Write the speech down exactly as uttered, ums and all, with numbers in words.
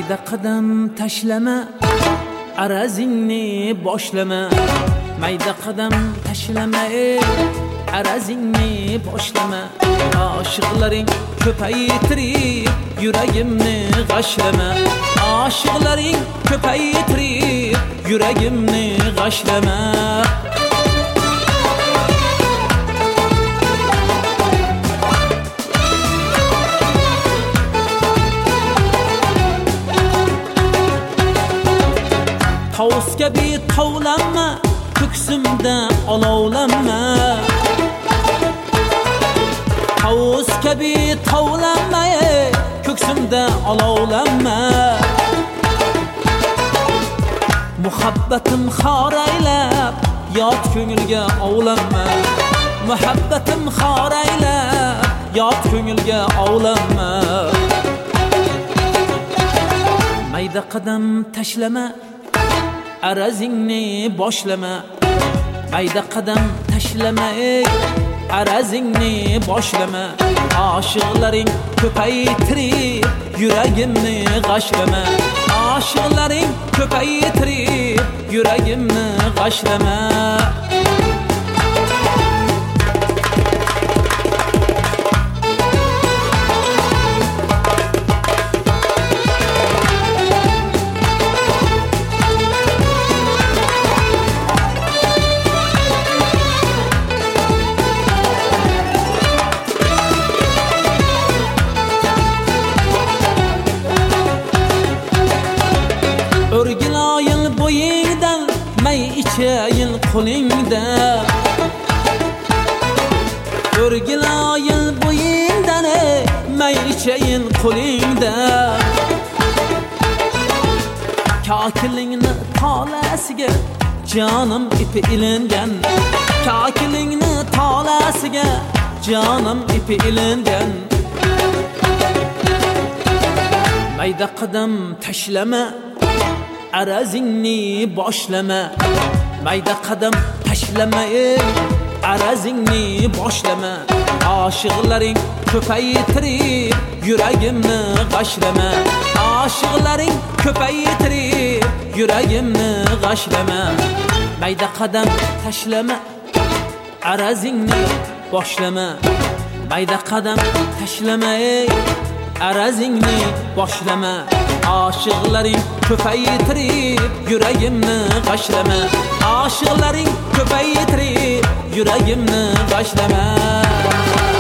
mayda qadam tashlama, arazingni boshlama. Mayda qadam tashlama, arazingni boshlama. Oshiqlaring ko'paytirib yuragimni g'ashlama. Oshiqlaring ko'paytirib yuragimni g'ashlama. Tavus kabi tovlanma, ko'ksimda olovlanma. Tavus kabi tovlanma, ko'ksimda olovlanma. Muhabbatim xoraylab, yot ko'ngilga ovlanma. Muhabbatim xoraylab, yot ko'ngilga ovlanma. Mayda qadam tashlama, arazingni boshlama. Mayda qadam tashlama, arazingni boshlama. Oshiqlaring ko'paytirib yuragimni g'ashlama. Oshiqlaring ko'paytirib yuragimni g'ashlama. Örgilayın boyingdan, may ichayin qo'lingda. Örgilayın boyingdan, may ichayin qo'lingda. Kakilingni tolasiga jonim ipi ilingan. Kakilingni tolasiga jonim ipi ilingan. Mayda qadam tashlama, arazingni boshlama. Mayda qadam tashlama, arazingni boshlama. Oshiqlaring ko'paytirib yuragimni g'ashlama. Oshiqlaring ko'paytirib yuragimni g'ashlama. Mayda qadam tashlama, arazingni boshlama. Mayda qadam tashlama, arazingni boshlama. Oshiqlaring ko'paytirib yuragimni g'ashlama. Oshiqlaring ko'paytirib yuragimni g'ashlama.